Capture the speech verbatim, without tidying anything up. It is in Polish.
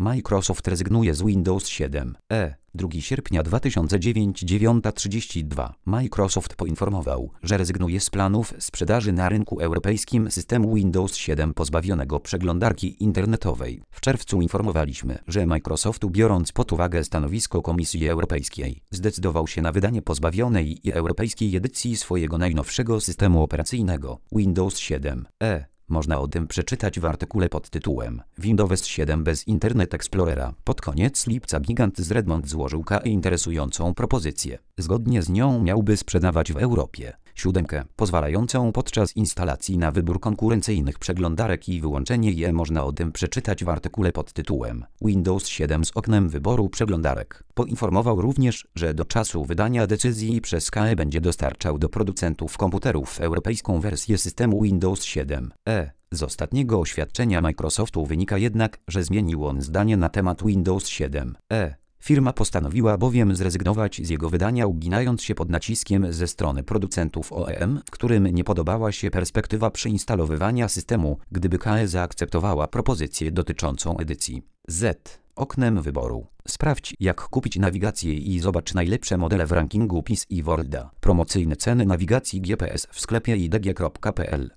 Microsoft rezygnuje z Windows siedem e. drugiego sierpnia dwa tysiące dziewiątego, dziewiąta trzydzieści dwa. Microsoft poinformował, że rezygnuje z planów sprzedaży na rynku europejskim systemu Windows siedem pozbawionego przeglądarki internetowej. W czerwcu informowaliśmy, że Microsoft, biorąc pod uwagę stanowisko Komisji Europejskiej, zdecydował się na wydanie pozbawionej i europejskiej edycji swojego najnowszego systemu operacyjnego Windows siedem e. Można o tym przeczytać w artykule pod tytułem Windows siedem bez Internet Explorera. Pod koniec lipca gigant z Redmond złożył K E interesującą propozycję. Zgodnie z nią miałby sprzedawać w Europie siódemkę, pozwalającą podczas instalacji na wybór konkurencyjnych przeglądarek i wyłączenie je. Można o tym przeczytać w artykule pod tytułem Windows siedem z oknem wyboru przeglądarek. Poinformował również, że do czasu wydania decyzji przez K E będzie dostarczał do producentów komputerów europejską wersję systemu Windows siedem e. Z ostatniego oświadczenia Microsoftu wynika jednak, że zmienił on zdanie na temat Windows siedem e. Firma postanowiła bowiem zrezygnować z jego wydania, uginając się pod naciskiem ze strony producentów O E M, w którym nie podobała się perspektywa przeinstalowywania systemu, gdyby K E zaakceptowała propozycję dotyczącą edycji Z. Oknem wyboru. Sprawdź, jak kupić nawigację i zobacz najlepsze modele w rankingu P I S i Worlda. Promocyjne ceny nawigacji G P S w sklepie i d g kropka p l.